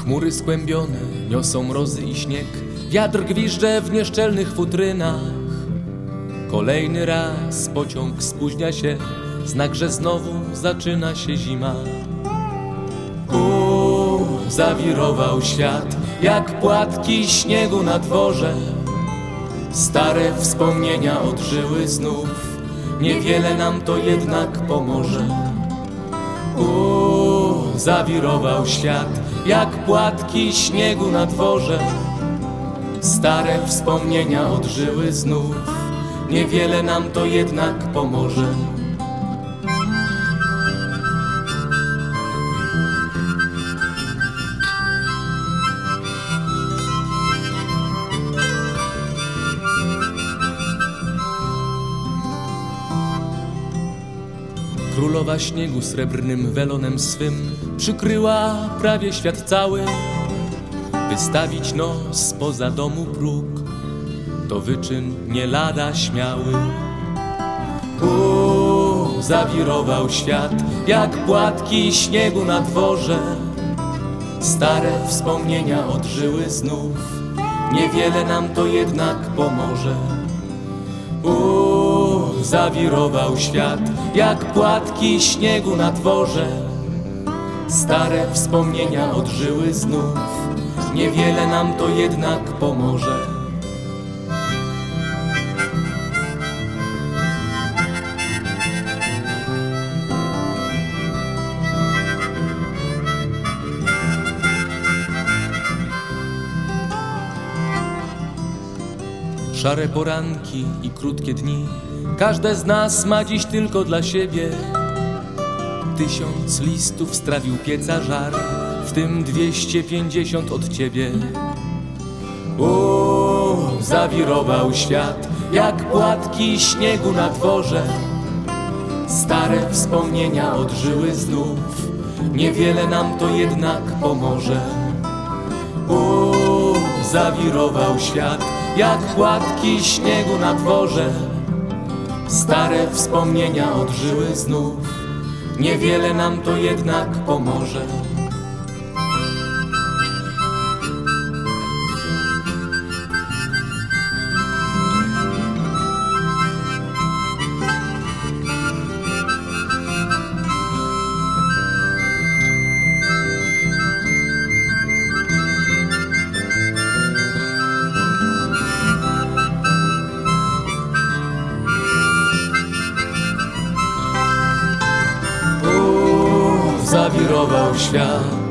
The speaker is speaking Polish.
Chmury skłębione niosą mrozy i śnieg, wiatr gwizdże w nieszczelnych futrynach. Kolejny raz pociąg spóźnia się, znak, że znowu zaczyna się zima. Zawirował świat jak płatki śniegu na dworze. Stare wspomnienia odżyły znów, niewiele nam to jednak pomoże. Zawirował świat jak płatki śniegu na dworze. Stare wspomnienia odżyły znów, niewiele nam to jednak pomoże. Królowa śniegu srebrnym welonem swym przykryła prawie świat cały. Wystawić nos poza domu próg to wyczyn nie lada śmiały. Zawirował świat jak płatki śniegu na dworze. Stare wspomnienia odżyły znów, niewiele nam to jednak pomoże. Zawirował świat jak płatki śniegu na dworze. Stare wspomnienia odżyły znów, niewiele nam to jednak pomoże. Szare poranki i krótkie dni, każde z nas ma dziś tylko dla siebie. 1000 listów strawił pieca żar, w tym 250 od ciebie. Zawirował świat jak płatki śniegu na dworze. Stare wspomnienia odżyły znów, niewiele nam to jednak pomoże. Zawirował świat jak płatki śniegu na dworze. Stare wspomnienia odżyły znów, niewiele nam to jednak pomoże. Zawirował świat